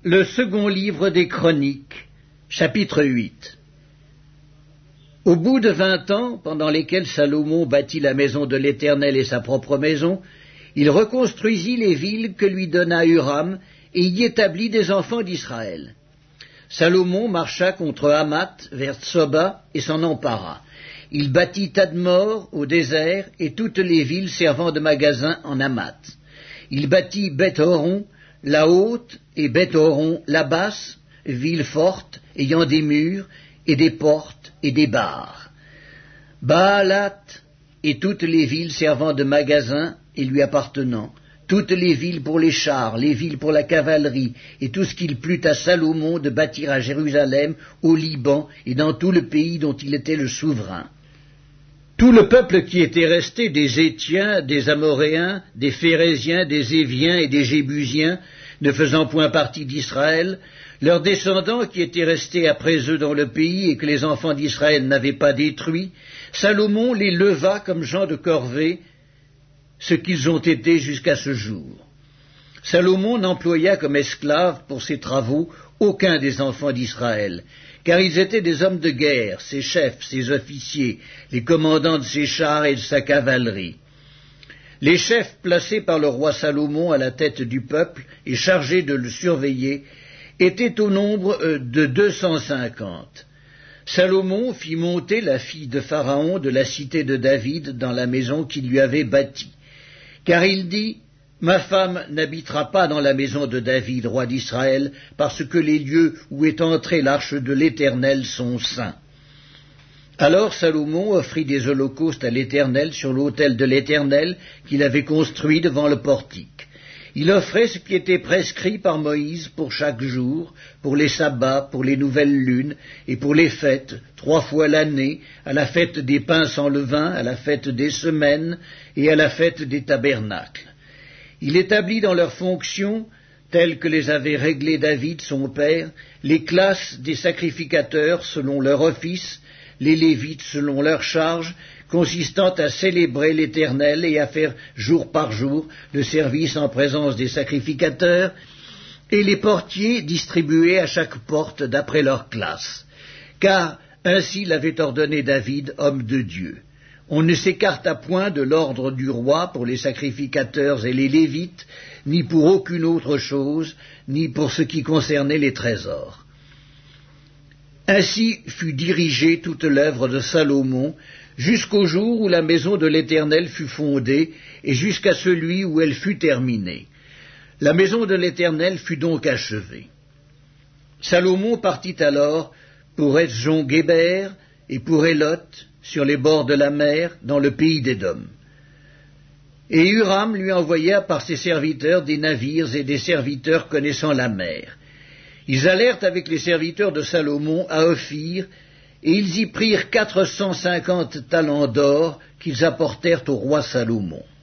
Le second livre des Chroniques, chapitre 8. Au bout de 20 ans, pendant lesquels Salomon bâtit la maison de l'Éternel et sa propre maison, il reconstruisit les villes que lui donna Huram et y établit des enfants d'Israël. Salomon marcha contre Hamath vers Tsoba et s'en empara. Il bâtit Tadmor au désert et toutes les villes servant de magasins en Hamath. Il bâtit Beth-Horon, la haute, et Beth-Horon, la basse, ville forte, ayant des murs, et des portes, et des barres. Baalat, et toutes les villes servant de magasins, et lui appartenant, toutes les villes pour les chars, les villes pour la cavalerie, et tout ce qu'il plut à Salomon de bâtir à Jérusalem, au Liban, et dans tout le pays dont il était le souverain. Tout le peuple qui était resté des Hétiens, des Amoréens, des Phéréziens, des Éviens et des Jébusiens, ne faisant point partie d'Israël, leurs descendants qui étaient restés après eux dans le pays et que les enfants d'Israël n'avaient pas détruits, Salomon les leva comme gens de corvée, ce qu'ils ont été jusqu'à ce jour. Salomon n'employa comme esclaves pour ses travaux aucun des enfants d'Israël, car ils étaient des hommes de guerre, ses chefs, ses officiers, les commandants de ses chars et de sa cavalerie. Les chefs placés par le roi Salomon à la tête du peuple et chargés de le surveiller étaient au nombre de 250. Salomon fit monter la fille de Pharaon de la cité de David dans la maison qu'il lui avait bâtie, car il dit: Ma femme n'habitera pas dans la maison de David, roi d'Israël, parce que les lieux où est entrée l'arche de l'Éternel sont saints. Alors Salomon offrit des holocaustes à l'Éternel sur l'autel de l'Éternel qu'il avait construit devant le portique. Il offrait ce qui était prescrit par Moïse pour chaque jour, pour les sabbats, pour les nouvelles lunes et pour les fêtes, 3 fois l'année, à la fête des pains sans levain, à la fête des semaines et à la fête des tabernacles. Il établit dans leurs fonctions, telles que les avait réglées David, son père, les classes des sacrificateurs selon leur office, les Lévites selon leur charge, consistant à célébrer l'Éternel et à faire jour par jour le service en présence des sacrificateurs, et les portiers distribués à chaque porte d'après leur classe. Car ainsi l'avait ordonné David, homme de Dieu. On ne s'écarta point de l'ordre du roi pour les sacrificateurs et les Lévites, ni pour aucune autre chose, ni pour ce qui concernait les trésors. Ainsi fut dirigée toute l'œuvre de Salomon, jusqu'au jour où la maison de l'Éternel fut fondée, et jusqu'à celui où elle fut terminée. La maison de l'Éternel fut donc achevée. Salomon partit alors pour Etzjon-Guéber et pour Élot, sur les bords de la mer, dans le pays d'Édom. Et Huram lui envoya par ses serviteurs des navires et des serviteurs connaissant la mer. Ils allèrent avec les serviteurs de Salomon à Ophir, et ils y prirent 450 talents d'or qu'ils apportèrent au roi Salomon.